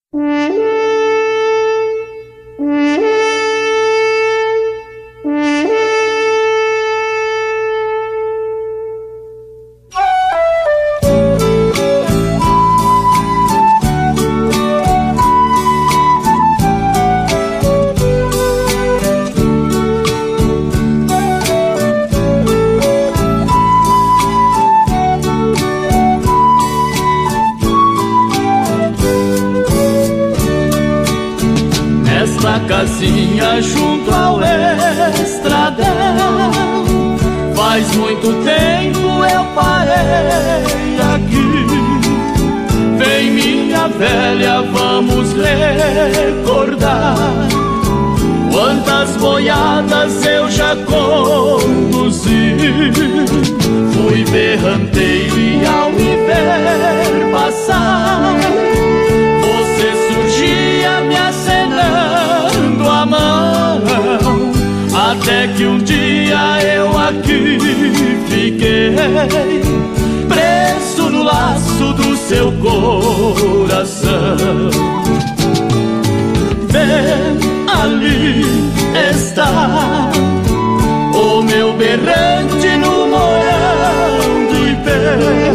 Nesta casinha junto ao estradão, faz muito tempo eu parei aqui. Vem minha velha, vamos recordar quantas boiadas eu já conduzi. Fui berranteiro e ao me ver passar, você surgia me acenando a mão. Até que um dia eu aqui fiquei preso no laço do seu coração. Vem, ali está o meu berrante no morão do Ipê.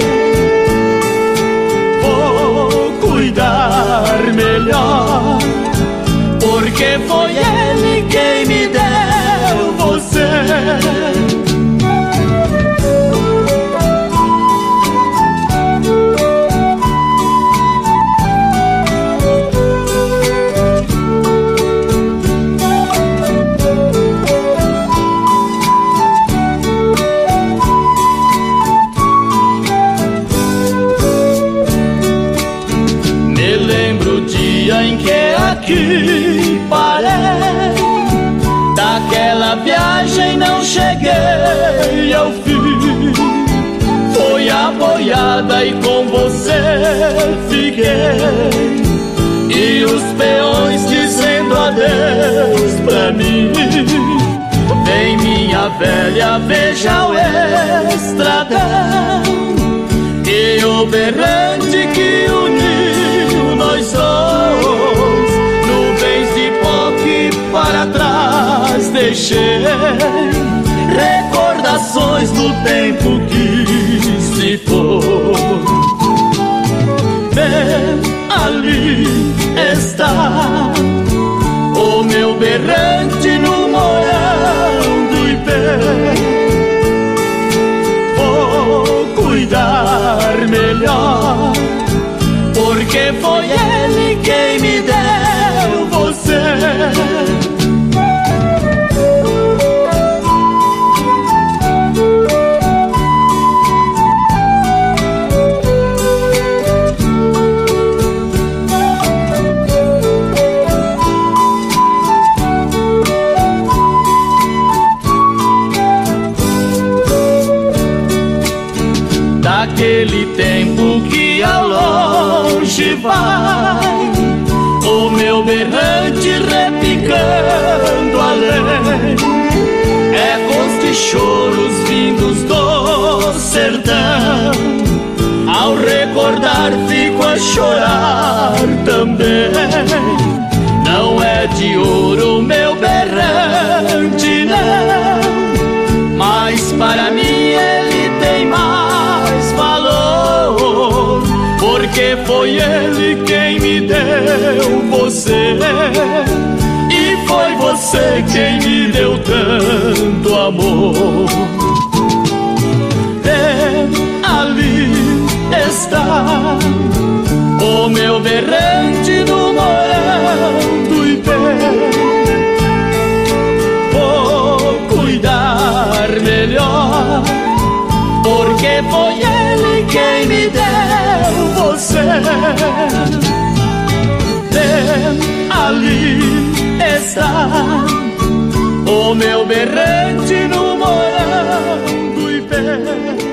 Vou cuidar melhor, porque foi ele quem me deu você. Me lembro o dia em que aqui parei, daquela viagem não cheguei ao fim. Foi a boiada e com você fiquei, e os peões dizendo adeus pra mim. Vem minha velha, veja o estradão e o berrante que uniu nós dois. Nuvens de pó que para trás deixei, recordações do tempo que se foi. Vem, ali está o meu berrante no morão do Ipê. Vou cuidar melhor, porque foi ele quem me deu você. Daquele tempo que ao longe vai, o meu berrante repicando além, ecos de choros vindos do sertão. Ao recordar fico a chorar também. Não é de ouro o meu berrante, não, mas para mim ele tem mais valor, porque foi ele quem me deu você, e foi você quem me deu tanto amor. Ali está o meu berrante no morão do Ipê. Vou cuidar melhor, porque foi ele quem me deu você. Ali está o meu berrante no morão do Ipê.